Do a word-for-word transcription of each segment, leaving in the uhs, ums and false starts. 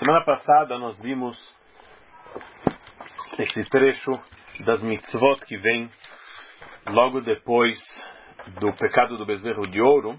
Semana passada nós vimos esse trecho das mitzvot que vem logo depois do pecado do bezerro de ouro.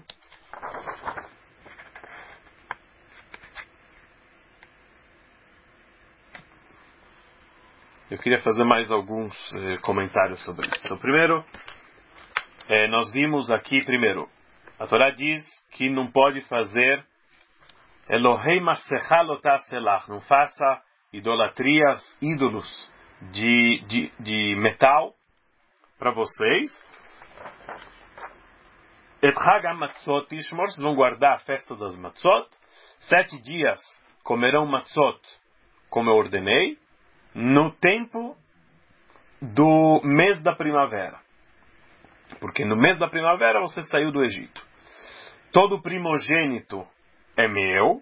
Eu queria fazer mais alguns eh, comentários sobre isso. Então, primeiro, eh, nós vimos aqui, primeiro, a Torá diz que não pode fazer Elohei Masecha Lo Ta'aselach, não faça idolatrias, ídolos de, de, de metal para vocês. Et Hag HaMatzot Tishmor, vão guardar a festa das Matzot. Sete dias comerão Matzot, como eu ordenei, no tempo do mês da primavera. Porque no mês da primavera você saiu do Egito. Todo primogênito é meu.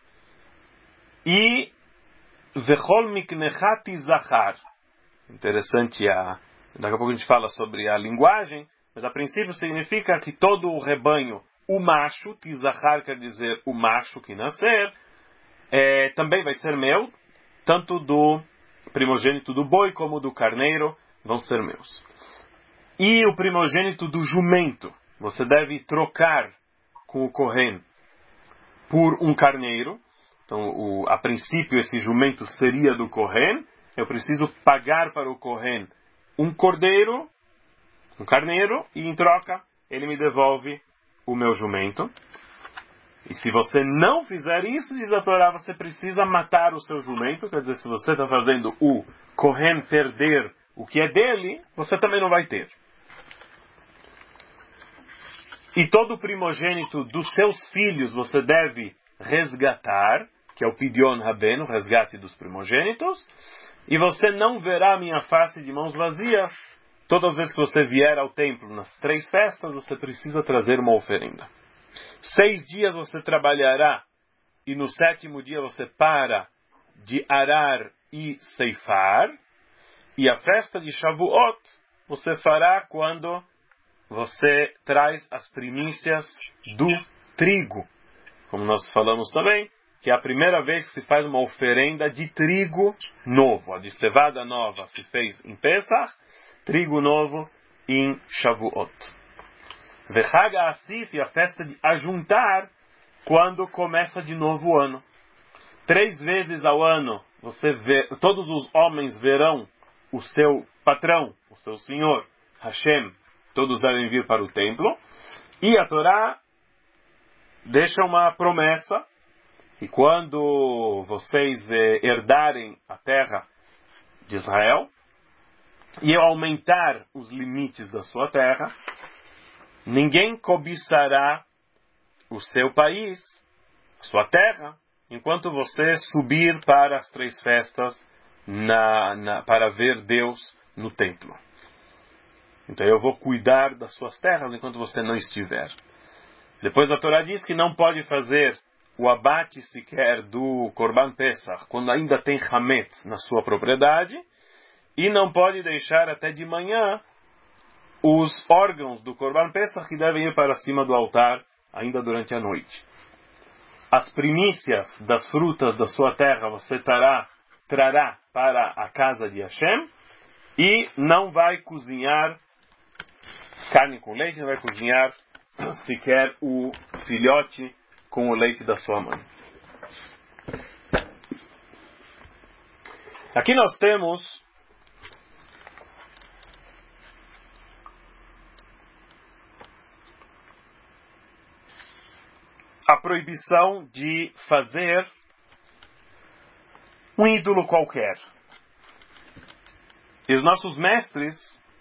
E Vechol Miknechati Zachar. Interessante, a, daqui a pouco a gente fala sobre a linguagem, mas a princípio significa que todo o rebanho, o macho, Tizachar quer dizer o macho que nascer, é, também vai ser meu, tanto do primogênito do boi como do carneiro vão ser meus. E o primogênito do jumento, você deve trocar com o Kohen por um carneiro. Então, o, a princípio, esse jumento seria do Kohen. Eu preciso pagar para o Kohen um cordeiro, um carneiro, e em troca ele me devolve o meu jumento. E se você não fizer isso, diz a Torá, você precisa matar o seu jumento. Quer dizer, se você está fazendo o Kohen perder o que é dele, você também não vai ter. E todo primogênito dos seus filhos você deve resgatar, que é o Pidyon Rabben, o resgate dos primogênitos, e você não verá a minha face de mãos vazias. Todas as vezes que você vier ao templo nas três festas, você precisa trazer uma oferenda. Seis dias você trabalhará, e no sétimo dia você para de arar e ceifar, e a festa de Shavuot você fará quando você traz as primícias do trigo. Como nós falamos também, que é a primeira vez que se faz uma oferenda de trigo novo. A de cevada nova se fez em Pesach, trigo novo em Shavuot. Vechag HaAsif, a festa de ajuntar, quando começa de novo o ano. Três vezes ao ano, você vê, todos os homens verão o seu patrão, o seu senhor, Hashem. Todos devem vir para o templo. E a Torá deixa uma promessa que quando vocês eh, herdarem a terra de Israel e eu aumentar os limites da sua terra, ninguém cobiçará o seu país, a sua terra, enquanto você subir para as três festas na, na, para ver Deus no templo. Então eu vou cuidar das suas terras enquanto você não estiver. Depois a Torá diz que não pode fazer o abate sequer do Korban Pesach quando ainda tem Hametz na sua propriedade, e não pode deixar até de manhã os órgãos do Korban Pesach que devem ir para cima do altar ainda durante a noite. As primícias das frutas da sua terra você trará, trará para a casa de Hashem, e não vai cozinhar carne com leite, não vai cozinhar sequer o filhote com o leite da sua mãe. Aqui nós temos a proibição de fazer um ídolo qualquer. E os nossos mestres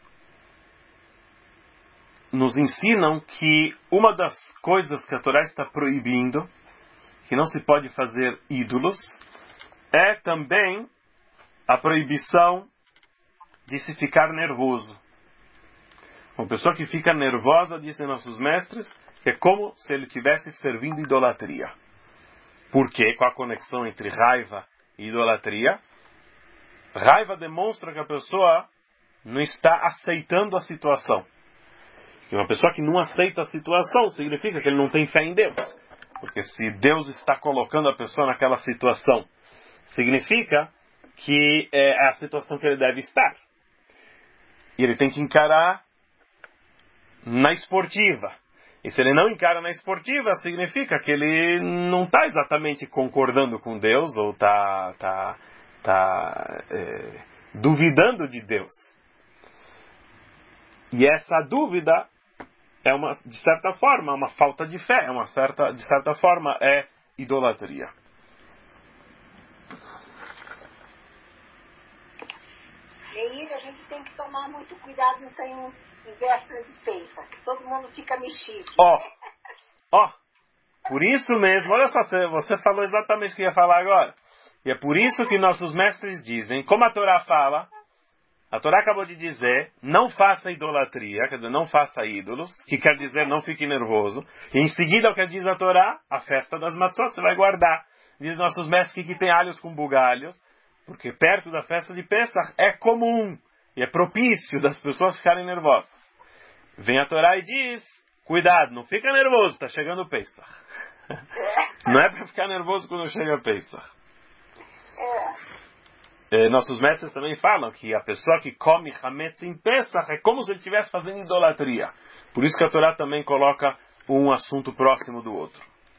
nos ensinam que uma das coisas que a Torá está proibindo, que não se pode fazer ídolos, é também a proibição de se ficar nervoso. Uma pessoa que fica nervosa, dizem nossos mestres, que é como se ele estivesse servindo idolatria. Por quê? Qual a conexão entre raiva e idolatria? Raiva demonstra que a pessoa não está aceitando a situação. E uma pessoa que não aceita a situação significa que ele não tem fé em Deus. Porque se Deus está colocando a pessoa naquela situação significa que é a situação que ele deve estar. E ele tem que encarar na esportiva. E se ele não encara na esportiva, significa que ele não está exatamente concordando com Deus, ou está tá, tá, é, duvidando de Deus. E essa dúvida é, uma, de certa forma, uma falta de fé, é uma certa, de certa forma, é idolatria. Meir, a gente tem que tomar muito cuidado em sair em véspera de Pesach, que todo mundo fica mexido. Ó, ó, por isso mesmo, olha só, você falou exatamente o que ia falar agora. E é por isso que nossos mestres dizem, como a Torá fala, a Torá acabou de dizer, não faça idolatria, quer dizer, não faça ídolos, que quer dizer não fique nervoso. E em seguida, o que diz a Torá, a festa das matzot, você vai guardar. Diz nossos mestres que tem alhos com bugalhos, porque perto da festa de Pesach é comum e é propício das pessoas ficarem nervosas. Vem a Torá e diz, cuidado, não fica nervoso, está chegando o Pesach. Não é para ficar nervoso quando chega o Pesach. É, nossos mestres também falam que a pessoa que come Hametz em Pesach é como se ele estivesse fazendo idolatria. Por isso que a Torá também coloca um assunto próximo do outro.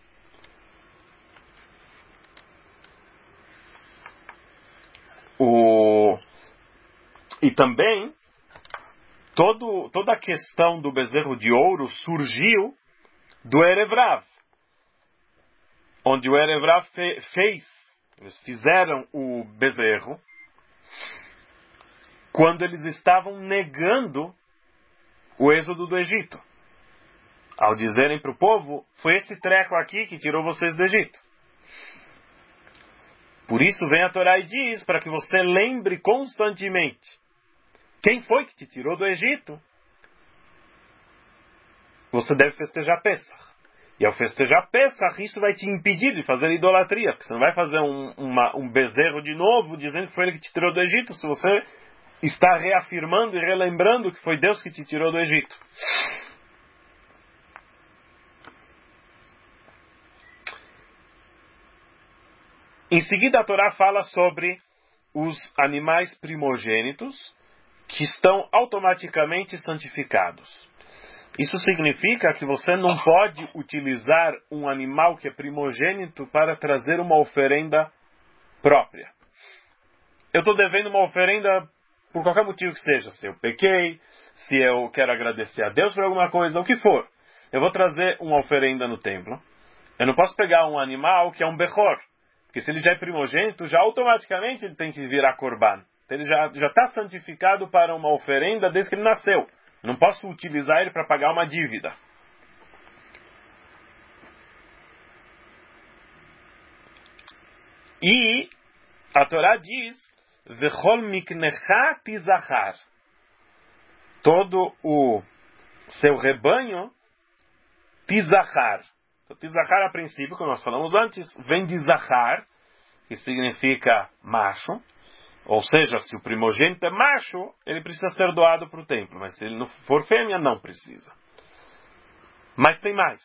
O... E também, todo, toda a questão do bezerro de ouro surgiu do Erev Rav, onde o Erev Rav fe, fez, eles fizeram o bezerro, quando eles estavam negando o êxodo do Egito. Ao dizerem para o povo, foi esse treco aqui que tirou vocês do Egito. Por isso vem a Torá e diz, para que você lembre constantemente, quem foi que te tirou do Egito? Você deve festejar Pesach. E ao festejar Pesach, isso vai te impedir de fazer idolatria, porque você não vai fazer um, uma, um bezerro de novo, dizendo que foi ele que te tirou do Egito, se você está reafirmando e relembrando que foi Deus que te tirou do Egito. Em seguida, a Torá fala sobre os animais primogênitos que estão automaticamente santificados. Isso significa que você não pode utilizar um animal que é primogênito para trazer uma oferenda própria. Eu estou devendo uma oferenda por qualquer motivo que seja. Se eu pequei, se eu quero agradecer a Deus por alguma coisa, o que for. Eu vou trazer uma oferenda no templo. Eu não posso pegar um animal que é um bechor. Porque se ele já é primogênito, já automaticamente ele tem que virar corban. Então ele já já está santificado para uma oferenda desde que ele nasceu. Eu não posso utilizar ele para pagar uma dívida. E a Torá diz, Vechol miknecha tizachar. Todo o seu rebanho tizachar. Então, tizachar, a princípio, como nós falamos antes, vem de zachar, que significa macho. Ou seja, se o primogênito é macho, ele precisa ser doado para o templo. Mas se ele não for fêmea, não precisa. Mas tem mais.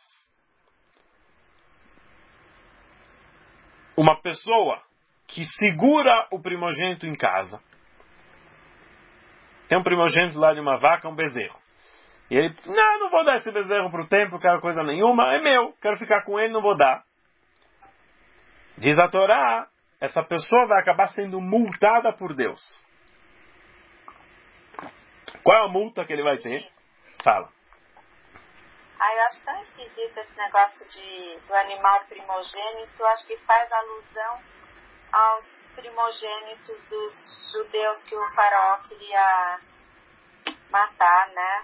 Uma pessoa que segura o primogênito em casa. Tem um primogênito lá de uma vaca, um bezerro. E ele diz, não, não vou dar esse bezerro para o templo, quero coisa nenhuma, é meu, quero ficar com ele, não vou dar. Diz a Torá, essa pessoa vai acabar sendo multada por Deus. Qual é a multa que ele vai ter? Fala. Ah, eu acho tão esquisito esse negócio de, do animal primogênito, acho que faz alusão aos primogênitos dos judeus que o faraó queria matar, né?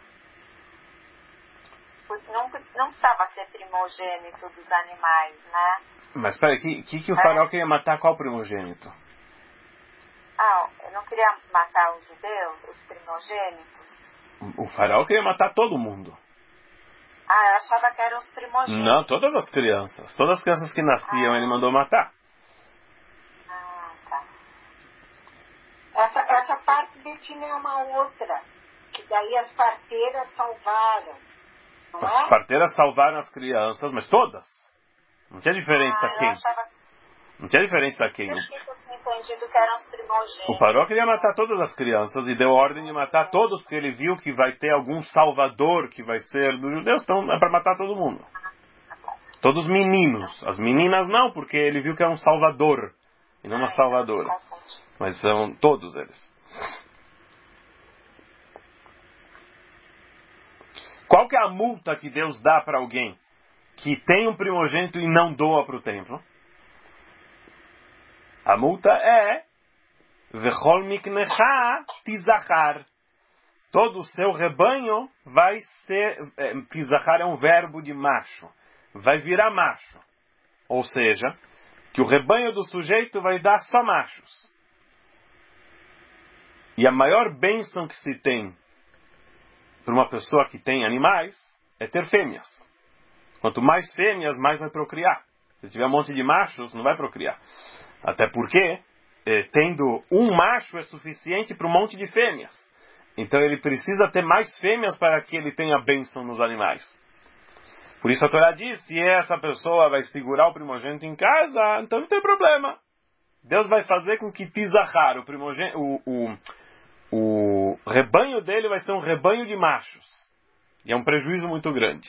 Não, não precisava ser primogênito dos animais, né? Mas espera, que, que, que o faraó queria matar qual primogênito? Ah, eu não queria matar os judeus, os primogênitos? O faraó queria matar todo mundo. Ah, eu achava que eram os primogênitos. Não, todas as crianças. Todas as crianças que nasciam, ah. ele mandou matar. Ah, tá. Essa, essa parte tinha uma outra, que daí as parteiras salvaram. Não As é? parteiras salvaram as crianças, mas todas. Não tinha diferença ah, quem. Eu achava, Não tinha diferença a quem. Eu tinha entendido que eram os primogênitos. O Paró queria matar todas as crianças e deu ordem de matar todos, porque ele viu que vai ter algum salvador que vai ser dos judeus, então é para matar todo mundo. Todos meninos. As meninas não, porque ele viu que era um salvador e não uma salvadora. Mas são todos eles. Qual que é a multa que Deus dá para alguém que tem um primogênito e não doa para o templo? A multa é Vechol miknecha tizachar. Todo o seu rebanho vai ser... É, tizachar é um verbo de macho. Vai virar macho. Ou seja, que o rebanho do sujeito vai dar só machos. E a maior bênção que se tem para uma pessoa que tem animais é ter fêmeas. Quanto mais fêmeas, mais vai procriar. Se tiver um monte de machos, não vai procriar. Até porque, eh, tendo um macho é suficiente para um monte de fêmeas. Então ele precisa ter mais fêmeas para que ele tenha bênção nos animais. Por isso a Torá diz, se essa pessoa vai segurar o primogênito em casa, então não tem problema. Deus vai fazer com que Tizachar, o, primogênito, o, o, o rebanho dele vai ser um rebanho de machos. E é um prejuízo muito grande.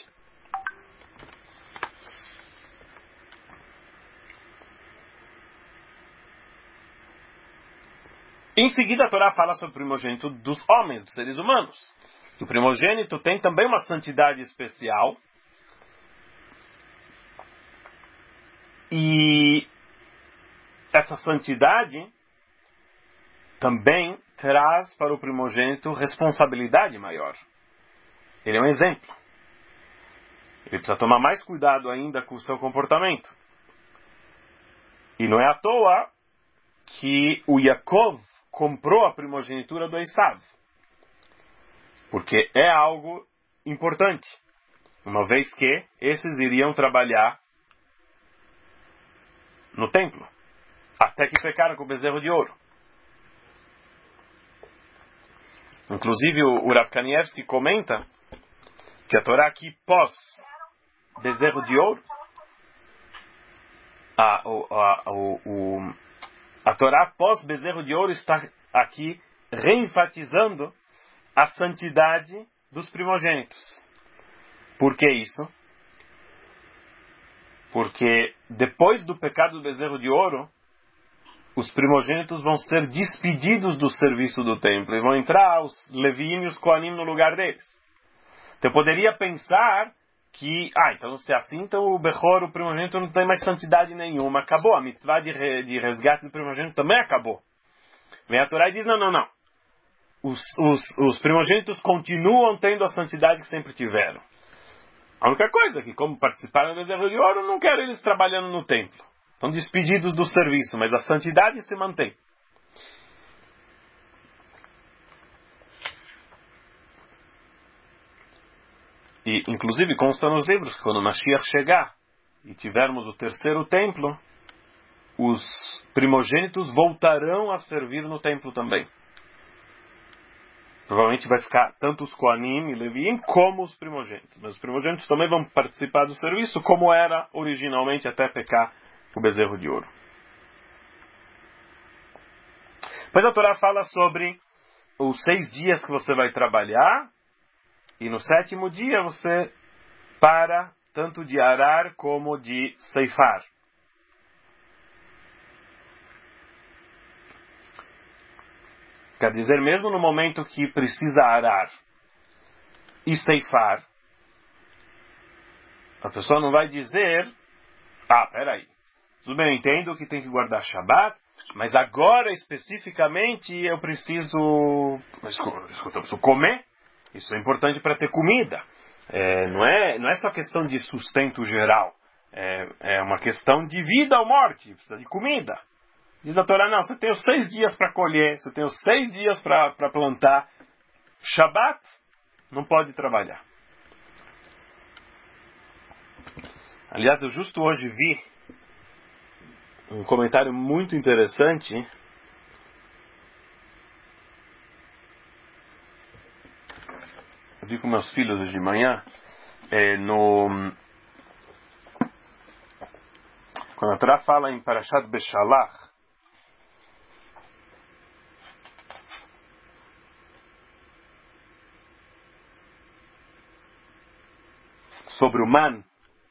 Em seguida a Torá fala sobre o primogênito dos homens, dos seres humanos. O primogênito tem também uma santidade especial. E essa santidade também traz para o primogênito responsabilidade maior. Ele é um exemplo. Ele precisa tomar mais cuidado ainda com o seu comportamento. E não é à toa que o Yaakov comprou a primogenitura do Esav. Porque é algo importante. Uma vez que esses iriam trabalhar no templo. Até que pecaram com o bezerro de ouro. Inclusive o Rav Kanievski comenta que a Torá aqui pós bezerro de ouro, a, a, a, o, a Torá pós bezerro de ouro está aqui reenfatizando a santidade dos primogênitos. Por que isso? Porque depois do pecado do bezerro de ouro, os primogênitos vão ser despedidos do serviço do templo e vão entrar os Leviim e os Kohanim no lugar deles. Então eu poderia pensar que, ah, então se é assim, então o Bechor, o primogênito, não tem mais santidade nenhuma. Acabou, a mitzvah de, re, de resgate do primogênito também acabou. Vem a Torá e diz, não, não, não. Os, os, os primogênitos continuam tendo a santidade que sempre tiveram. A única coisa é que, como participaram do bezerro de ouro, não quero eles trabalhando no templo. Estão despedidos do serviço, mas a santidade se mantém. E, inclusive, consta nos livros que quando Mashiach chegar e tivermos o terceiro templo, os primogênitos voltarão a servir no templo também. Provavelmente vai ficar tanto os Kohanim e Leviim como os primogênitos. Mas os primogênitos também vão participar do serviço como era originalmente até pecar o bezerro de ouro. Depois a Torá fala sobre os seis dias que você vai trabalhar e no sétimo dia você para tanto de arar como de ceifar. Quer dizer, mesmo no momento que precisa arar e ceifar, a pessoa não vai dizer, ah, peraí, tudo bem, eu entendo que tem que guardar Shabbat, mas agora especificamente eu preciso, eu preciso comer, isso é importante para ter comida. É, não, é, não é só questão de sustento geral, é, é uma questão de vida ou morte, precisa de comida. Diz a Torá, não, você tem os seis dias para colher, você tem os seis dias para plantar. Shabat, não pode trabalhar. Aliás, eu justo hoje vi um comentário muito interessante. Eu vi com meus filhos hoje de manhã, é, no... Quando a Torá fala em Parashat Beshalach, sobre o man,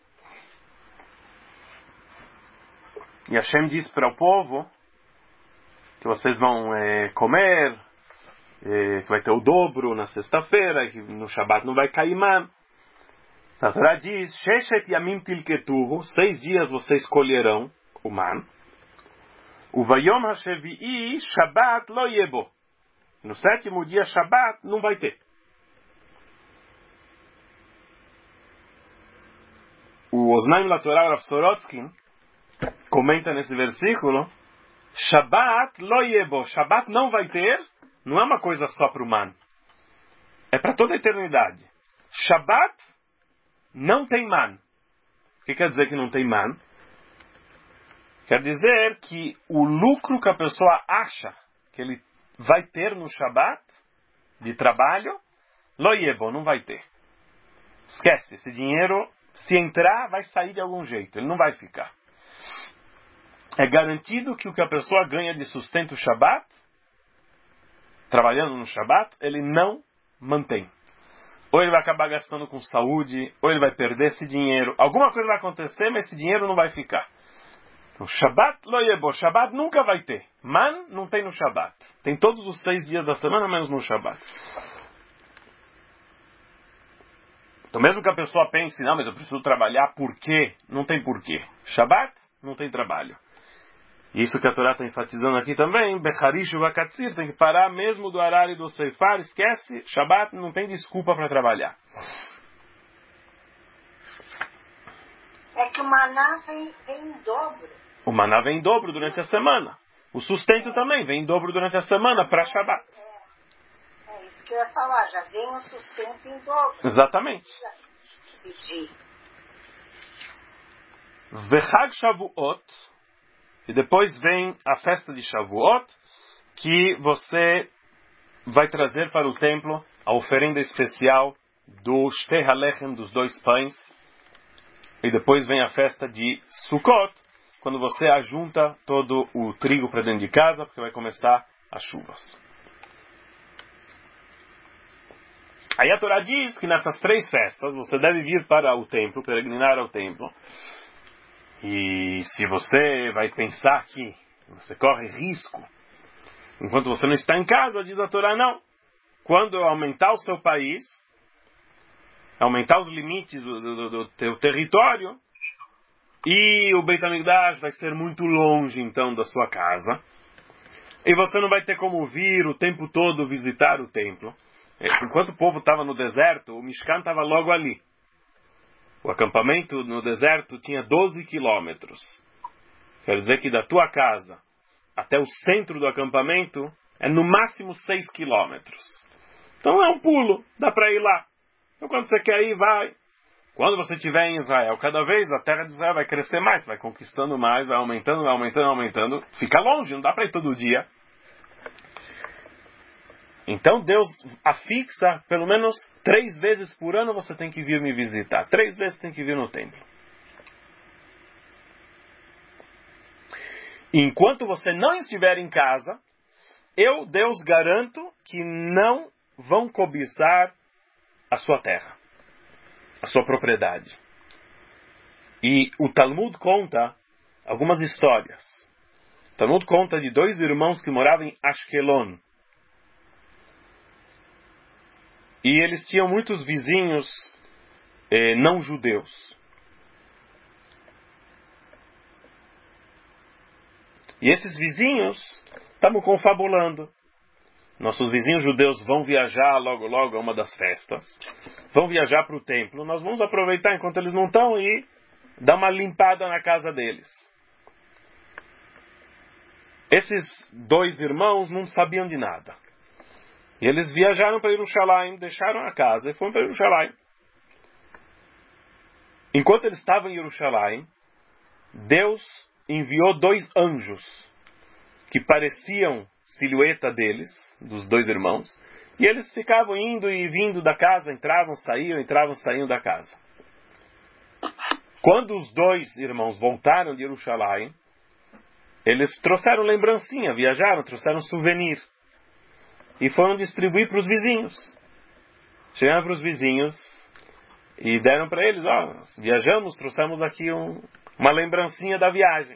e Hashem diz para o povo que vocês vão é, comer, é, que vai ter o dobro na sexta-feira, que no Shabat não vai cair man. A Torá diz, Sheshet Yamim Tilketuhu, seis dias vocês colherão o man. O Vayom HaShevi'i Shabat Lo Yebo. No sétimo dia, Shabat não vai ter. O Osnaim Latorá Rav Sorotskin comenta nesse versículo, Shabat Lo Yebo. Shabat não vai ter, não é uma coisa só para o man. É para toda a eternidade. Shabat não tem man. O que quer dizer que não tem man? Quer dizer que o lucro que a pessoa acha que ele vai ter no Shabat, de trabalho, lo yebo, não vai ter. Esquece, esse dinheiro, se entrar, vai sair de algum jeito, ele não vai ficar. É garantido que o que a pessoa ganha de sustento Shabat, trabalhando no Shabat, ele não mantém. Ou ele vai acabar gastando com saúde, ou ele vai perder esse dinheiro. Alguma coisa vai acontecer, mas esse dinheiro não vai ficar. O Shabat lo yebo, Shabat nunca vai ter. Man não tem no Shabat. Tem todos os seis dias da semana, menos no Shabat. Então mesmo que a pessoa pense, não, mas eu preciso trabalhar, por quê? Não tem porquê. Shabat não tem trabalho. E isso que a Torá está enfatizando aqui também, Becharish Vakatzir, tem que parar mesmo do horário do Seifar, esquece, Shabat não tem desculpa para trabalhar. É que o maná vem, vem em dobro. O maná vem em dobro durante a semana. O sustento também vem em dobro durante a semana para Shabat. É, é isso que eu ia falar, já vem o sustento em dobro. Exatamente. Pedir. Vechag Shavuot, e depois vem a festa de Shavuot, que você vai trazer para o templo a oferenda especial do Shtei HaLechem, dos dois pães. E depois vem a festa de Sukkot, quando você ajunta todo o trigo para dentro de casa, porque vai começar as chuvas. Aí a Torá diz que nessas três festas você deve vir para o templo, peregrinar ao templo. E se você vai pensar que você corre risco, enquanto você não está em casa, diz a Torá, não. Quando eu aumentar o seu país, aumentar os limites do, do, do teu território, e o Beit HaMikdash vai ser muito longe, então, da sua casa, e você não vai ter como vir o tempo todo visitar o templo. Enquanto o povo estava no deserto, o Mishkan estava logo ali. O acampamento no deserto tinha doze quilômetros. Quer dizer que da tua casa até o centro do acampamento é no máximo seis quilômetros. Então é um pulo, dá para ir lá. Então quando você quer ir, vai. Quando você estiver em Israel, cada vez a terra de Israel vai crescer mais, vai conquistando mais, vai aumentando, vai aumentando, aumentando. Fica longe, não dá para ir todo dia. Então Deus afixa, pelo menos três vezes por ano você tem que vir me visitar. Três vezes tem que vir no templo. Enquanto você não estiver em casa, eu, Deus, garanto que não vão cobiçar a sua terra, a sua propriedade. E o Talmud conta algumas histórias. O Talmud conta de dois irmãos que moravam em Ashkelon. E eles tinham muitos vizinhos eh, não judeus. E esses vizinhos estavam confabulando. Nossos vizinhos judeus vão viajar logo logo a uma das festas. Vão viajar para o templo. Nós vamos aproveitar enquanto eles não estão e dar uma limpada na casa deles. Esses dois irmãos não sabiam de nada. E eles viajaram para Jerusalém, deixaram a casa e foram para Jerusalém. Enquanto eles estavam em Jerusalém, Deus enviou dois anjos que pareciam silhueta deles, dos dois irmãos, e eles ficavam indo e vindo da casa, entravam, saíam, entravam, saíam da casa. Quando os dois irmãos voltaram de Jerusalém, eles trouxeram lembrancinha, viajaram, trouxeram souvenir. E foram distribuir para os vizinhos. Chegaram para os vizinhos e deram para eles, ó, oh, viajamos, trouxemos aqui um, uma lembrancinha da viagem.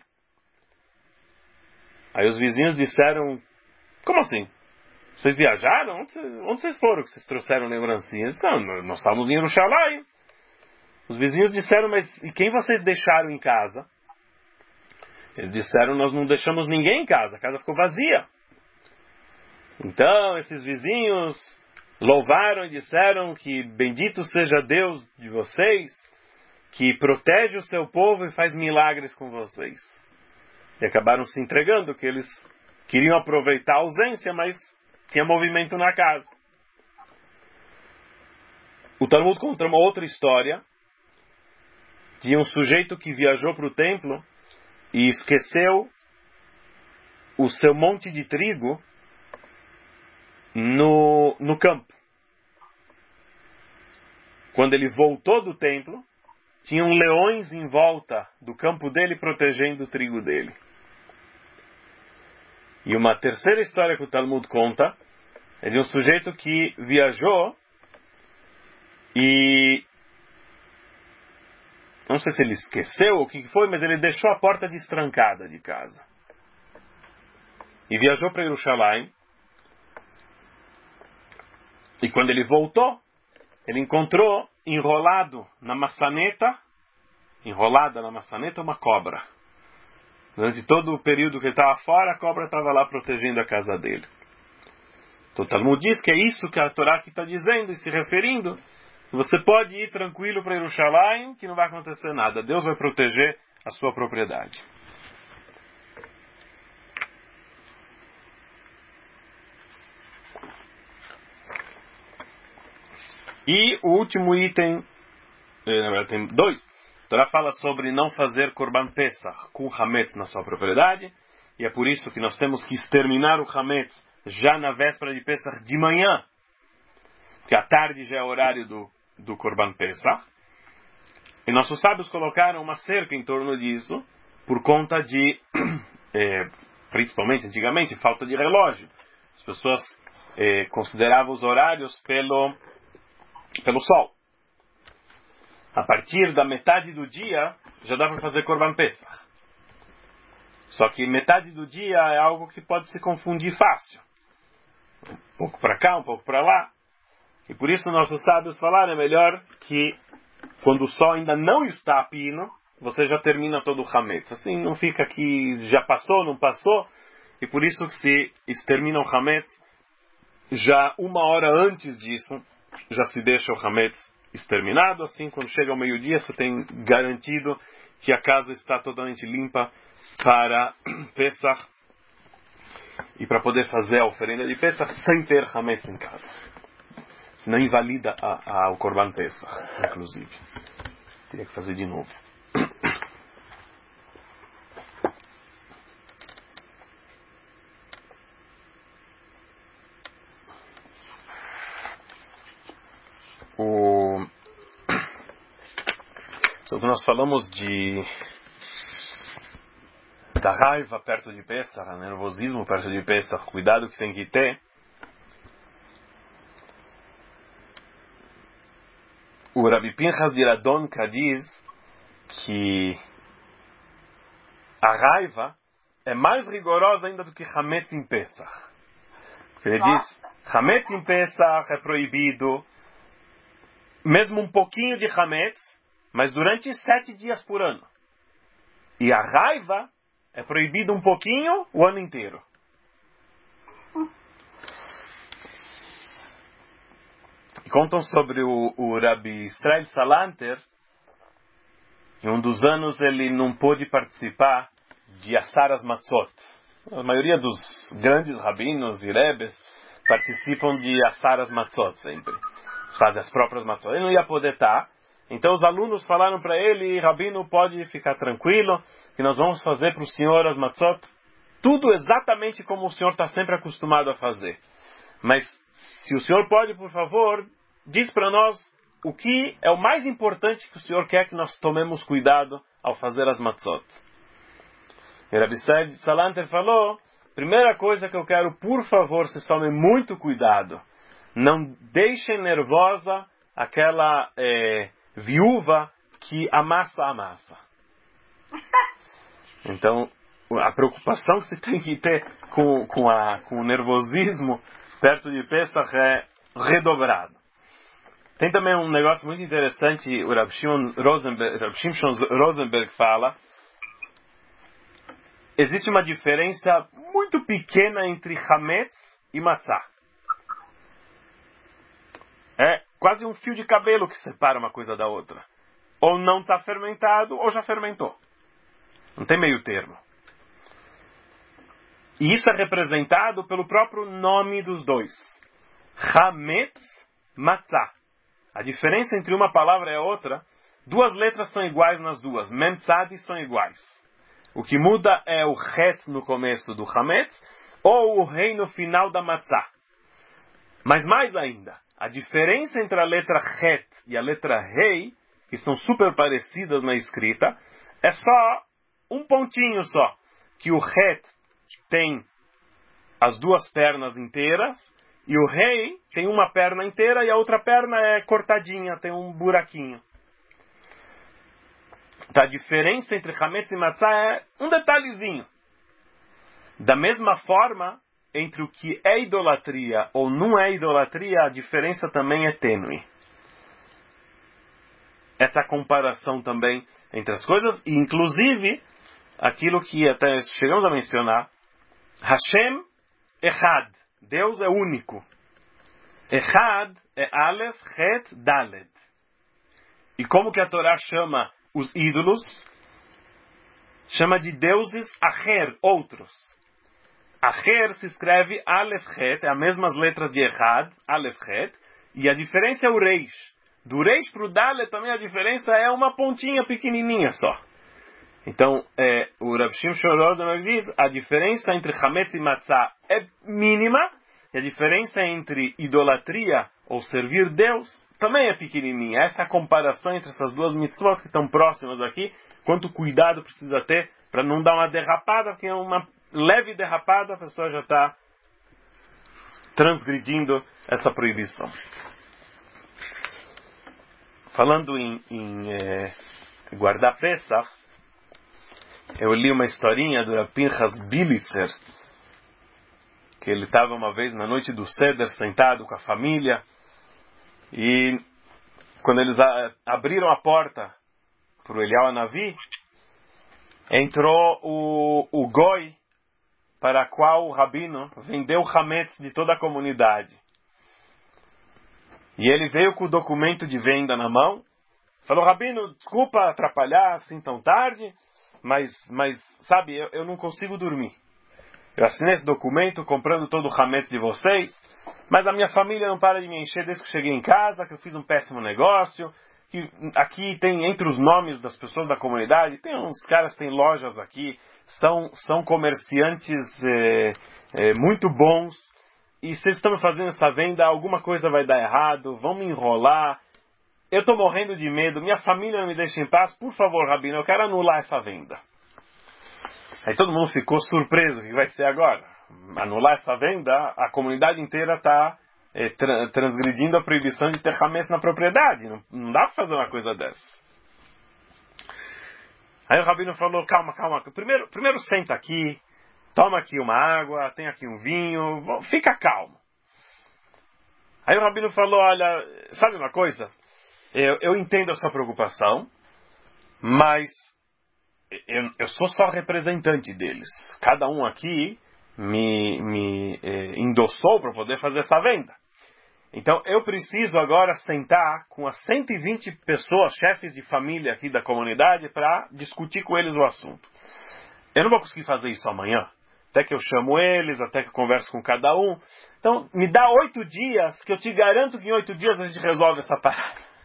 Aí os vizinhos disseram, como assim? Vocês viajaram? Onde, onde vocês foram que vocês trouxeram lembrancinhas? Não, nós estávamos em Jerusalém. Os vizinhos disseram, mas e quem vocês deixaram em casa? Eles disseram, nós não deixamos ninguém em casa, a casa ficou vazia. Então, esses vizinhos louvaram e disseram que bendito seja Deus de vocês, que protege o seu povo e faz milagres com vocês. E acabaram se entregando, que eles queriam aproveitar a ausência, mas tinha movimento na casa. O Talmud conta uma outra história de um sujeito que viajou para o templo e esqueceu o seu monte de trigo no, no campo. Quando ele voltou do templo, tinham leões em volta do campo dele protegendo o trigo dele. E uma terceira história que o Talmud conta é de um sujeito que viajou e não sei se ele esqueceu ou o que foi, mas ele deixou a porta destrancada de casa. E viajou para Jerusalém. E quando ele voltou, ele encontrou enrolado na maçaneta, enrolada na maçaneta, uma cobra. Durante todo o período que ele estava fora, a cobra estava lá protegendo a casa dele. Então o Talmud diz que é isso que a Torá aqui está dizendo e se referindo. Você pode ir tranquilo para Jerusalém, que não vai acontecer nada. Deus vai proteger a sua propriedade. E o último item, na verdade tem dois. A Torá fala sobre não fazer Korban Pesach com Hametz na sua propriedade. E é por isso que nós temos que exterminar o Hametz já na véspera de Pesach de manhã. Porque à tarde já é horário do, do Korban Pesach. E nossos sábios colocaram uma cerca em torno disso por conta de, é, principalmente antigamente, falta de relógio. As pessoas é, consideravam os horários pelo... pelo sol. A partir da metade do dia já dá para fazer Korban Pesach. Só que metade do dia é algo que pode se confundir fácil. Um pouco para cá, um pouco para lá. E por isso nossos sábios falaram, é melhor que quando o sol ainda não está a pino, você já termina todo o Hametz. Assim não fica que já passou, não passou. E por isso que se extermina o Hametz já uma hora antes disso, já se deixa o Hametz exterminado. Assim, quando chega ao meio-dia, você tem garantido que a casa está totalmente limpa para Pesach e para poder fazer a oferenda de Pesach sem ter Hametz em casa. Senão invalida a, a, o Korban Pesach, inclusive. Teria que fazer de novo. O... Então, nós falamos de da raiva perto de Pesach, nervosismo perto de Pesach, cuidado que tem que ter. O Rabi Pinchas de Radonka diz que a raiva é mais rigorosa ainda do que Hametz em Pesach. Ele diz, Hametz em Pesach é proibido, mesmo um pouquinho de Hametz, mas durante sete dias por ano. E a raiva é proibido um pouquinho o ano inteiro. E contam sobre o, o Rabi Israel Salanter, que um dos anos ele não pôde participar de Asaras Matzot. A maioria dos grandes rabinos e rebes participam de Asaras Matzot sempre. Eles fazem as próprias matzot. Ele não ia poder estar. Então os alunos falaram para ele, Rabino, pode ficar tranquilo, que nós vamos fazer para o senhor as matzot, tudo exatamente como o senhor está sempre acostumado a fazer. Mas se o senhor pode, por favor, diz para nós o que é o mais importante que o Senhor quer que nós tomemos cuidado ao fazer as matzot. E Rabbi Salanter falou, primeira coisa que eu quero, por favor, vocês tomem muito cuidado. Não deixem nervosa aquela é, viúva que amassa a massa. Então, a preocupação que você tem que ter com, com, a, com o nervosismo perto de Pesach é redobrado. Tem também um negócio muito interessante, o Rav Shimon Rosenberg, Rav Shimshon Rosenberg fala, existe uma diferença muito pequena entre Hametz e Matzah. É quase um fio de cabelo que separa uma coisa da outra. Ou não está fermentado, ou já fermentou. Não tem meio termo. E isso é representado pelo próprio nome dos dois. Hametz, Matzah. A diferença entre uma palavra e a outra, duas letras são iguais nas duas. Mem tzadi são iguais. O que muda é o het no começo do Hametz, ou o rei no final da Matzah. Mas mais ainda, a diferença entre a letra het e a letra rei, que são super parecidas na escrita, é só um pontinho só. Que o het tem as duas pernas inteiras, e o rei tem uma perna inteira e a outra perna é cortadinha, tem um buraquinho. Então a diferença entre Hametz e Matzah é um detalhezinho. Da mesma forma, entre o que é idolatria ou não é idolatria, a diferença também é tênue. Essa comparação também entre as coisas, e inclusive, aquilo que até chegamos a mencionar, Hashem Echad. Deus é único. Echad é Aleph, Het, Dalet. E como que a Torá chama os ídolos? Chama de deuses Acher, outros. Acher se escreve Aleph, Het, é as mesmas letras de Echad, Aleph, Het, e a diferença é o Reish. Do Reish para o Dalet também a diferença é uma pontinha pequenininha só. Então, é, o Rav Shimshon Rosenberg diz, a diferença entre Hametz e Matzah é mínima, e a diferença entre idolatria ou servir Deus também é pequenininha. Essa é a comparação entre essas duas mitzvot que estão próximas aqui, quanto cuidado precisa ter para não dar uma derrapada, porque é uma leve derrapada, a pessoa já está transgredindo essa proibição. Falando em, em é, guardar Pesach, eu li uma historinha do Rav Pinchas Bilitzer, que ele estava uma vez na noite do Seder sentado com a família, e quando eles a, abriram a porta para o Eliyahu Hanavi, entrou o, o Goi, para a qual o Rabino vendeu o Hametz de toda a comunidade. E ele veio com o documento de venda na mão, falou, Rabino, desculpa atrapalhar assim tão tarde, Mas, mas sabe, eu, eu não consigo dormir. Eu assinei esse documento comprando todo o Hametz de vocês, mas a minha família não para de me encher desde que cheguei em casa, que eu fiz um péssimo negócio, que aqui tem, entre os nomes das pessoas da comunidade, tem uns caras que têm lojas aqui, são, são comerciantes é, é, muito bons, e se eles estão fazendo essa venda, alguma coisa vai dar errado, vão me enrolar. Eu estou morrendo de medo, minha família não me deixa em paz, por favor, Rabino, eu quero anular essa venda. Aí todo mundo ficou surpreso, o que vai ser agora? Anular essa venda, a comunidade inteira está é, tra- transgredindo a proibição de ter Hametz na propriedade, não, não dá para fazer uma coisa dessa. Aí o Rabino falou, calma, calma, primeiro, primeiro senta aqui, toma aqui uma água, tem aqui um vinho, fica calmo. Aí o Rabino falou, olha, sabe uma coisa? Eu, eu entendo a sua preocupação, mas eu, eu sou só representante deles. Cada um aqui me, me eh, endossou para poder fazer essa venda. Então eu preciso agora sentar com as cento e vinte pessoas, chefes de família aqui da comunidade, para discutir com eles o assunto. Eu não vou conseguir fazer isso amanhã. Até que eu chamo eles, até que eu converso com cada um. Então me dá oito dias, que eu te garanto que em oito dias a gente resolve essa parada.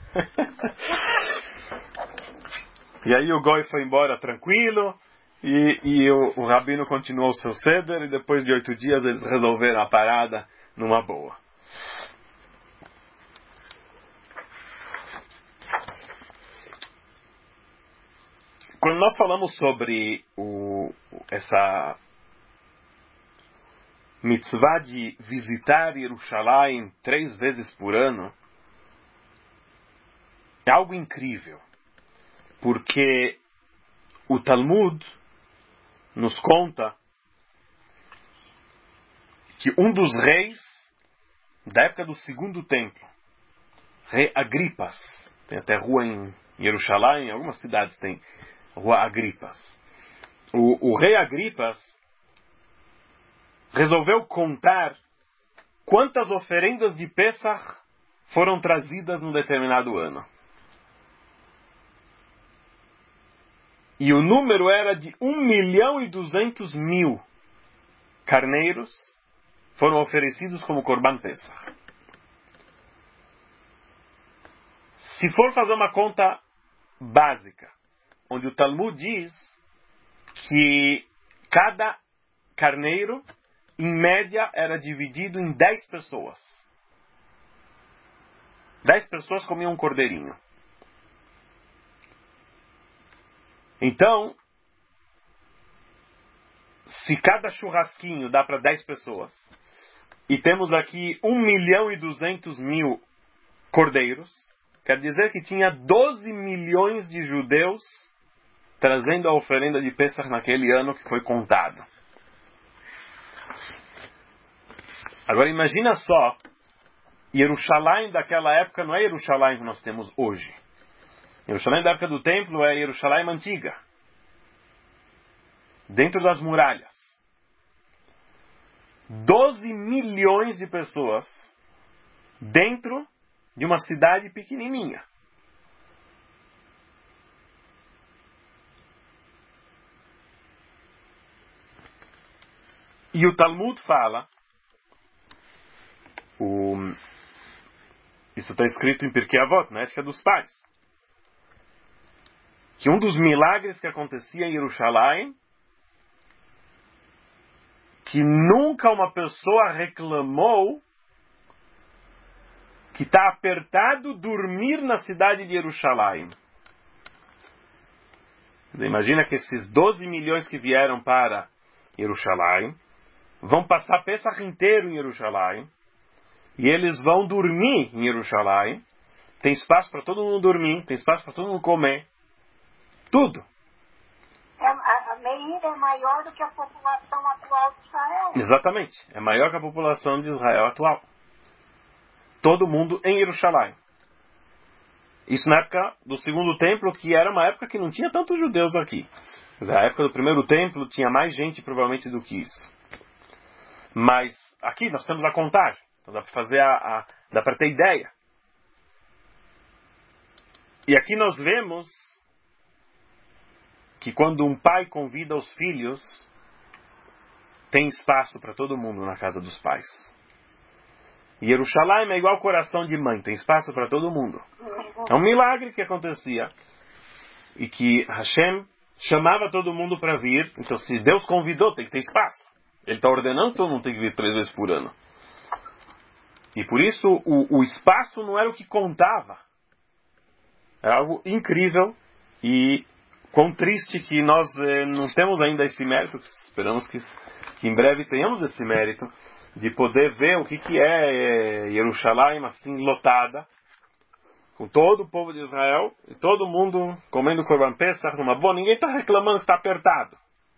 E aí o Goi foi embora tranquilo, e, e o, o Rabino continuou o seu ceder, e depois de oito dias eles resolveram a parada numa boa. quando nós falamos sobre o, essa mitzvah de visitar Jerusalém três vezes por ano, é algo incrível, porque o Talmud nos conta que um dos reis da época do segundo templo, rei Agripas, tem até rua em Jerusalém, em algumas cidades tem rua Agripas. O, o rei Agripas resolveu contar quantas oferendas de Pesach foram trazidas num determinado ano. E o número era de um milhão e duzentos mil carneiros foram oferecidos como Korban Pesach. Se for fazer uma conta básica, onde o Talmud diz que cada carneiro, em média, era dividido em dez pessoas. Dez pessoas comiam um cordeirinho. Então, se cada churrasquinho dá para dez pessoas, e temos aqui um milhão e duzentos mil cordeiros, quer dizer que tinha doze milhões de judeus trazendo a oferenda de Pesach naquele ano que foi contado. Agora imagina só, Jerusalém daquela época não é Jerusalém que nós temos hoje. Jerusalém da época do templo é Jerusalém antiga, dentro das muralhas. doze milhões de pessoas dentro de uma cidade pequenininha. E o Talmud fala, o, isso está escrito em Pirkei Avot, na Ética dos Pais, que um dos milagres que acontecia em Jerusalém, que nunca uma pessoa reclamou que está apertado dormir na cidade de Jerusalém. Imagina que esses doze milhões que vieram para Jerusalém vão passar Pesach inteiro em Jerusalém e eles vão dormir em Jerusalém. Tem espaço para todo mundo dormir, tem espaço para todo mundo comer. Tudo. É, a, a Meir é maior do que a população atual de Israel. Exatamente. É maior que a população de Israel atual. Todo mundo em Jerusalém. Isso na época do segundo templo, que era uma época que não tinha tantos judeus aqui. Mas a época do primeiro templo tinha mais gente provavelmente do que isso. Mas aqui nós temos a contagem. Então dá para fazer a, a dá para ter ideia. E aqui nós vemos que quando um pai convida os filhos, tem espaço para todo mundo na casa dos pais. E Jerusalém é igual ao coração de mãe, tem espaço para todo mundo. É um milagre que acontecia. E que Hashem chamava todo mundo para vir. Então se Deus convidou, tem que ter espaço. Ele está ordenando, todo mundo tem que vir três vezes por ano. E por isso o, o espaço não era o que contava. Era algo incrível e quão triste que nós eh, não temos ainda esse mérito. Esperamos que, que em breve tenhamos esse mérito de poder ver o que, que é eh, Jerusalém assim lotada, com todo o povo de Israel e todo mundo comendo Korban Pesach numa boa. Ninguém está reclamando que está apertado.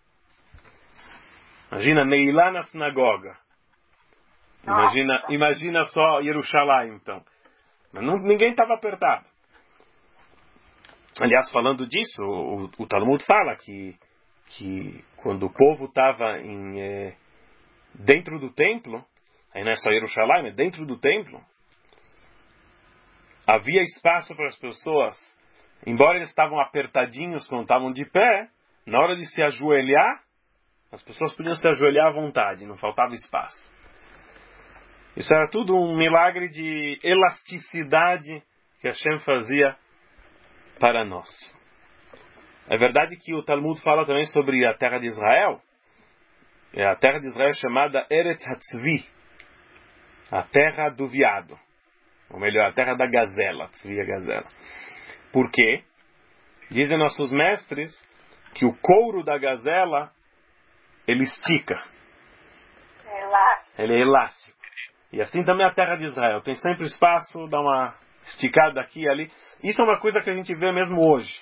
Imagina Neilá na sinagoga. Imagina, imagina só Jerusalém então. Mas não, ninguém estava apertado. Aliás, falando disso, o, o Talmud fala que, que quando o povo estava em, é, dentro do templo, aí não é só Jerusalém, mas dentro do templo, havia espaço para as pessoas, embora eles estavam apertadinhos quando estavam de pé, na hora de se ajoelhar, as pessoas podiam se ajoelhar à vontade, não faltava espaço. Isso era tudo um milagre de elasticidade que Hashem fazia para nós. É verdade que o Talmud fala também sobre a terra de Israel. A terra de Israel é chamada Eretz Hatzvi, a terra do veado. Ou melhor, a terra da gazela. Tzvi, a gazela. Por quê? Dizem nossos mestres que o couro da gazela, ele estica. É elástico. Ele é elástico. E assim também a terra de Israel. Tem sempre espaço, dá uma esticada aqui e ali. Isso é uma coisa que a gente vê mesmo hoje.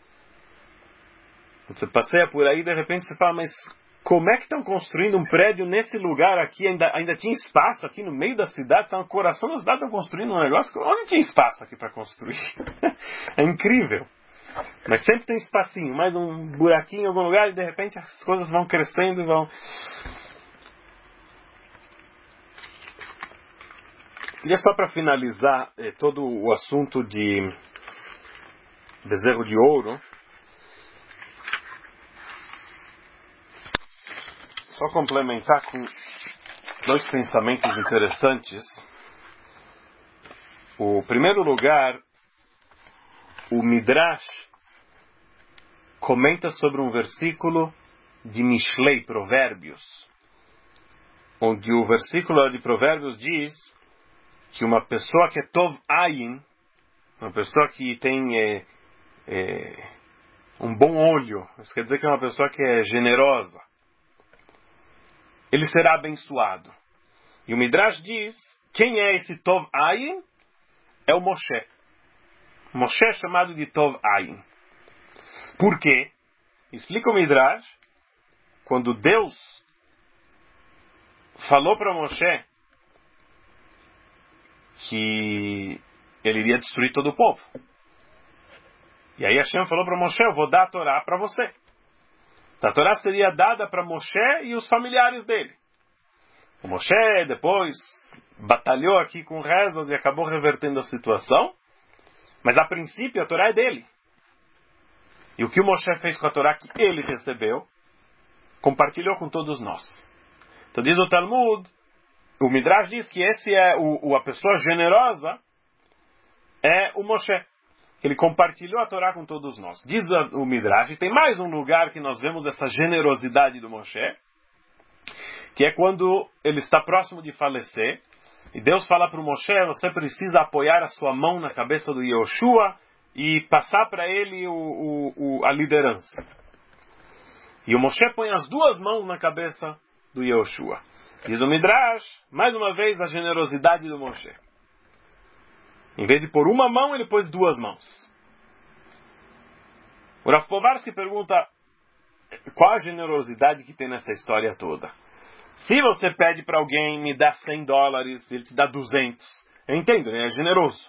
Você passeia por aí, de repente você fala, mas como é que estão construindo um prédio nesse lugar aqui? Ainda, ainda tinha espaço aqui no meio da cidade, está no coração da cidade, estão construindo um negócio. Onde tinha espaço aqui para construir? É incrível. Mas sempre tem espacinho, mais um buraquinho em algum lugar e de repente as coisas vão crescendo e vão... Queria só para finalizar eh, todo o assunto de bezerro de ouro, só complementar com dois pensamentos interessantes. O primeiro lugar, o Midrash comenta sobre um versículo de Mishlei, Provérbios, onde o versículo de Provérbios diz que uma pessoa que é Tov Ayin, uma pessoa que tem é, é, um bom olho, isso quer dizer que é uma pessoa que é generosa, ele será abençoado. E o Midrash diz, quem é esse Tov Ayin? É o Moshe. Moshe é chamado de Tov Ayin. Por quê? Explica o Midrash, quando Deus falou para Moshe que ele iria destruir todo o povo. E aí Hashem falou para Moshe, eu vou dar a Torá para você. A Torá seria dada para Moshe e os familiares dele. O Moshe depois batalhou aqui com rezas e acabou revertendo a situação, mas a princípio a Torá é dele. E o que o Moshe fez com a Torá que ele recebeu, compartilhou com todos nós. Então diz o Talmud, o Midrash diz que esse é o, o, a pessoa generosa, é o Moshe. Ele compartilhou a Torá com todos nós. Diz o Midrash, e tem mais um lugar que nós vemos essa generosidade do Moshe, que é quando ele está próximo de falecer, e Deus fala para o Moshe, você precisa apoiar a sua mão na cabeça do Yoshua e passar para ele o, o, o, a liderança. E o Moshe põe as duas mãos na cabeça do Yoshua. Diz o Midrash, mais uma vez, a generosidade do Moshe. Em vez de pôr uma mão, ele pôs duas mãos. O Rav Povarsky pergunta, qual a generosidade que tem nessa história toda? Se você pede para alguém me dar cem dólares, ele te dá duzentos. Eu entendo, ele é generoso.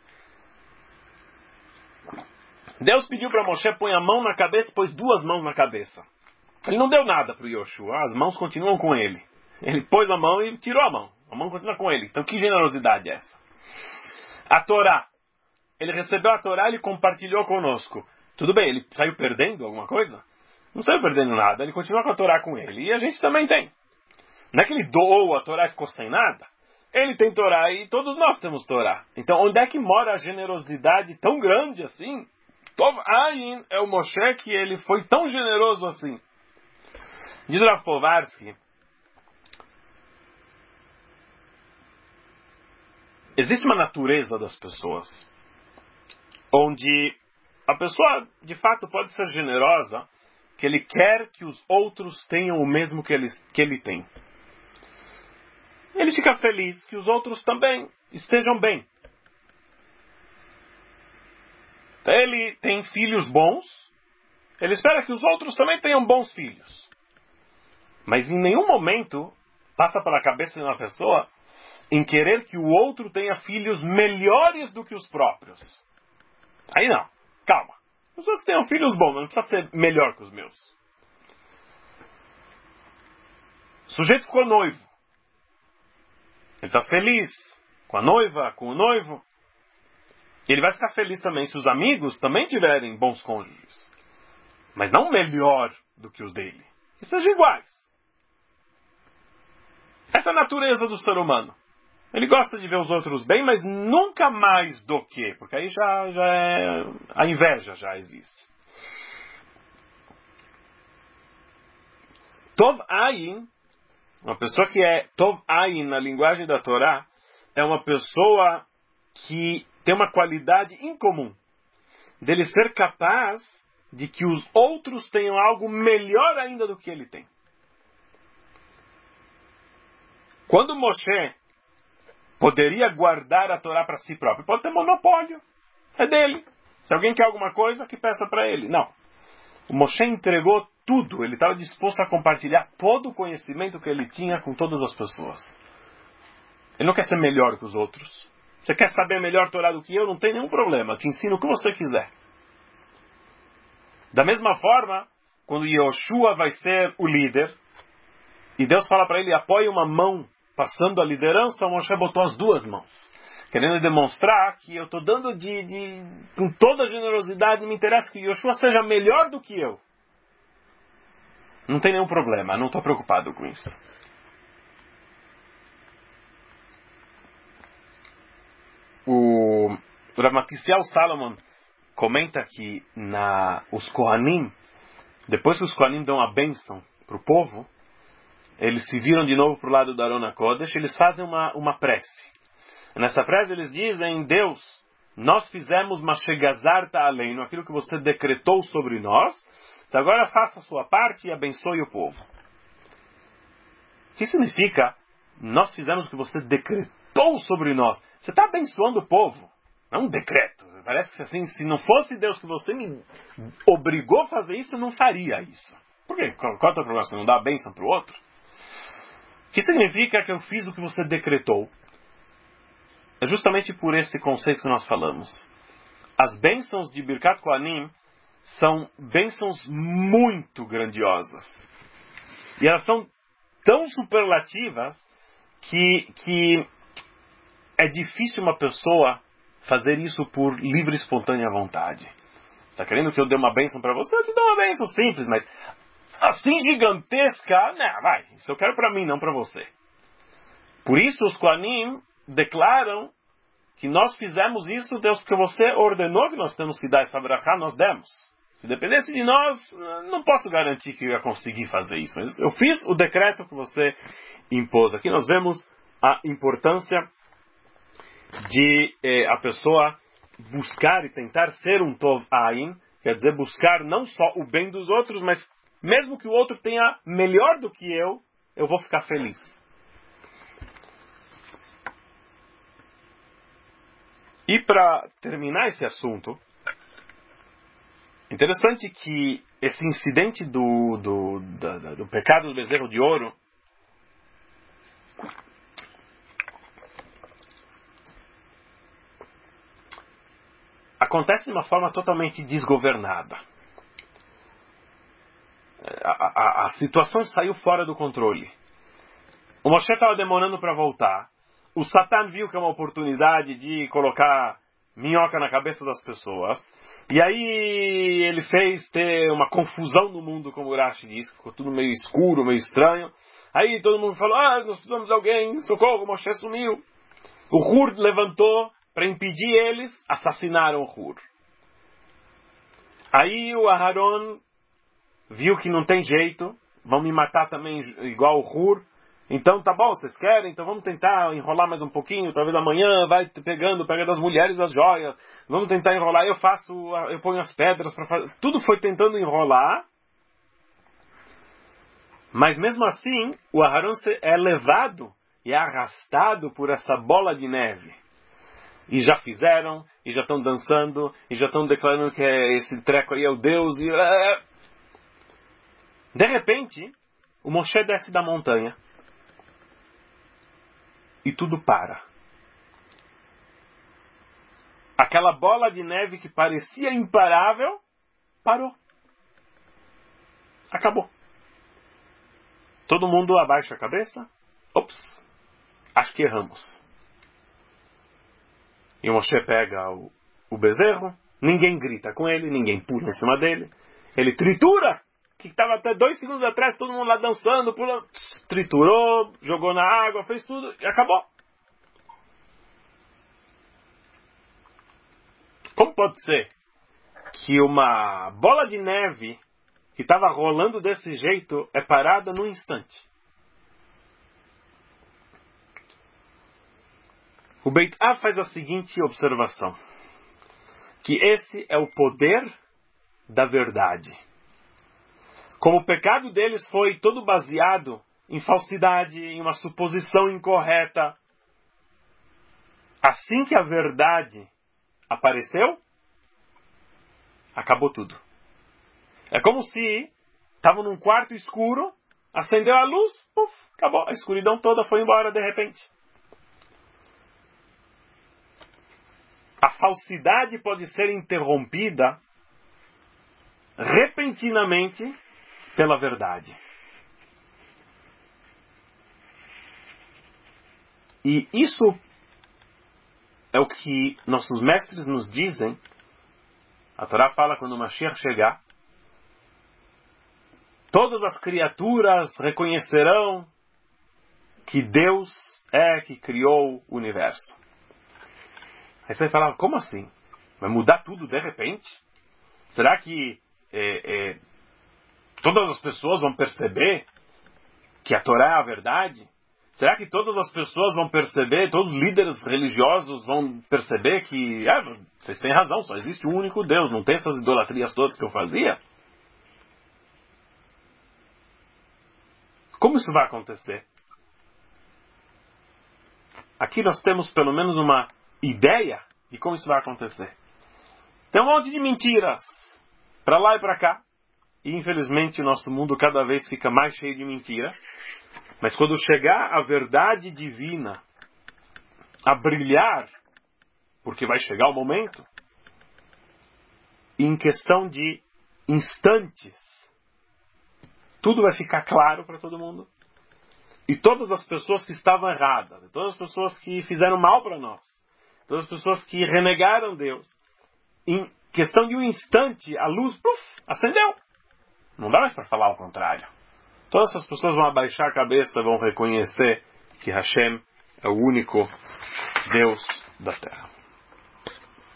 Deus pediu para Moshe, põe a mão na cabeça, pôs duas mãos na cabeça. Ele não deu nada para o Yoshua, as mãos continuam com ele. Ele pôs a mão e tirou a mão. A mão continua com ele. Então que generosidade é essa? A Torá. Ele recebeu a Torá e ele compartilhou conosco. Tudo bem, ele saiu perdendo alguma coisa? Não saiu perdendo nada. Ele continua com a Torá com ele. E a gente também tem. Não é que ele doou a Torá e ficou sem nada. Ele tem Torá e todos nós temos Torá. Então onde é que mora a generosidade tão grande assim? Tov Ayin é o Moshe que ele foi tão generoso assim. Diz o Rav Povarsky, existe uma natureza das pessoas onde a pessoa de fato pode ser generosa, que ele quer que os outros tenham o mesmo que ele, que ele tem. Ele fica feliz que os outros também estejam bem. Então, ele tem filhos bons, ele espera que os outros também tenham bons filhos. Mas em nenhum momento passa pela cabeça de uma pessoa em querer que o outro tenha filhos melhores do que os próprios. Aí não, calma. Os outros tenham filhos bons, mas não precisa ser melhor que os meus. O sujeito ficou noivo. Ele está feliz com a noiva, com o noivo. Ele vai ficar feliz também se os amigos também tiverem bons cônjuges. Mas não melhor do que os dele. Que sejam iguais. Essa é a natureza do ser humano. Ele gosta de ver os outros bem, mas nunca mais do que. Porque aí já, já é... a inveja já existe. Tov Ayin, uma pessoa que é Tov Ayin na linguagem da Torá, é uma pessoa que tem uma qualidade incomum. Dele ser capaz de que os outros tenham algo melhor ainda do que ele tem. Quando Moshe poderia guardar a Torá para si próprio, pode ter monopólio, é dele. Se alguém quer alguma coisa, que peça para ele. Não. O Moshe entregou tudo, ele estava disposto a compartilhar todo o conhecimento que ele tinha com todas as pessoas. Ele não quer ser melhor que os outros. Você quer saber melhor Torá do que eu? Não tem nenhum problema, te ensino o que você quiser. Da mesma forma, quando Yoshua vai ser o líder, e Deus fala para ele, apoie uma mão passando a liderança, o Moshe botou as duas mãos, querendo demonstrar que eu estou dando de, de, com toda a generosidade, me interessa que Yoshua seja melhor do que eu. Não tem nenhum problema, não estou preocupado com isso. O Rav Matisiel Salomon comenta que na, os Kohanim, depois que os Kohanim dão a bênção para o povo, eles se viram de novo para o lado do Aron HaKodesh, eles fazem uma, uma prece. Nessa prece eles dizem, Deus, nós fizemos Mashegazar Ta'aleinu, aquilo que você decretou sobre nós, então agora faça a sua parte e abençoe o povo. O que significa, nós fizemos o que você decretou sobre nós? Você está abençoando o povo, não é um decreto. Parece que assim, se não fosse Deus que você me obrigou a fazer isso, eu não faria isso. Por quê? Qual é o problema? Você não dá a bênção para o outro? O que significa que eu fiz o que você decretou? É justamente por esse conceito que nós falamos. As bênçãos de Birkat Kohanim são bênçãos muito grandiosas. E elas são tão superlativas que, que é difícil uma pessoa fazer isso por livre e espontânea vontade. Você está querendo que eu dê uma bênção para você? Eu te dou uma bênção simples, mas assim gigantesca, não, vai, isso eu quero para mim, não para você. Por isso os Kohanim declaram que nós fizemos isso, Deus, porque você ordenou que nós temos que dar essa brachá, nós demos. Se dependesse de nós, não posso garantir que eu ia conseguir fazer isso. Eu fiz o decreto que você impôs. Aqui nós vemos a importância de eh, a pessoa buscar e tentar ser um Tov Ain, quer dizer, buscar não só o bem dos outros, mas mesmo que o outro tenha melhor do que eu, eu vou ficar feliz. E para terminar esse assunto, interessante que esse incidente do, do, do, do pecado do bezerro de ouro acontece de uma forma totalmente desgovernada. A, a, a situação saiu fora do controle. O Moshe estava demorando para voltar. O Satan viu que é uma oportunidade de colocar minhoca na cabeça das pessoas. E aí ele fez ter uma confusão no mundo, como o Rashi diz. Ficou tudo meio escuro, meio estranho. Aí todo mundo falou, ah, nós precisamos de alguém, socorro, o Moshe sumiu. O Hur levantou para impedir eles, assassinaram o Hur. Aí o Aharon viu que não tem jeito, vão me matar também igual o Hur. Então tá bom, vocês querem? Então vamos tentar enrolar mais um pouquinho, talvez amanhã vai pegando, pega das mulheres as joias, vamos tentar enrolar, eu faço, eu ponho as pedras para fazer. Tudo foi tentando enrolar, mas mesmo assim o Aharon é levado e é arrastado por essa bola de neve. E já fizeram, e já estão dançando, e já estão declarando que esse treco aí é o Deus, e de repente o Moshe desce da montanha e tudo para. Aquela bola de neve que parecia imparável, parou. Acabou. Todo mundo abaixa a cabeça. Ops, acho que erramos. E o Moshe pega o, o bezerro, ninguém grita com ele, ninguém pula em cima dele. Ele tritura, que estava até dois segundos atrás, todo mundo lá dançando, pulando, triturou, jogou na água, fez tudo e acabou. Como pode ser que uma bola de neve que estava rolando desse jeito é parada num instante? O Beit Av faz a seguinte observação, que esse é o poder da verdade. Como o pecado deles foi todo baseado em falsidade, em uma suposição incorreta, assim que a verdade apareceu, acabou tudo. É como se estavam num quarto escuro, acendeu a luz, puf, acabou. A escuridão toda foi embora de repente. A falsidade pode ser interrompida repentinamente pela verdade. E isso é o que nossos mestres nos dizem. A Torá fala quando o Mashiach chegar, todas as criaturas reconhecerão que Deus é que criou o universo. Aí você vai falar, como assim? Vai mudar tudo de repente? Será que é, é, todas as pessoas vão perceber que a Torá é a verdade? Será que todas as pessoas vão perceber, todos os líderes religiosos vão perceber que, ah, vocês têm razão, só existe um único Deus, não tem essas idolatrias todas que eu fazia? Como isso vai acontecer? Aqui nós temos pelo menos uma ideia de como isso vai acontecer. Tem um monte de mentiras para lá e para cá. E infelizmente nosso mundo cada vez fica mais cheio de mentiras. Mas quando chegar a verdade divina a brilhar, porque vai chegar o momento, em questão de instantes, tudo vai ficar claro para todo mundo. E todas as pessoas que estavam erradas, e todas as pessoas que fizeram mal para nós, todas as pessoas que renegaram Deus, em questão de um instante, a luz, puf, acendeu. Não dá mais para falar o contrário. Todas essas pessoas vão abaixar a cabeça, vão reconhecer que Hashem é o único Deus da Terra.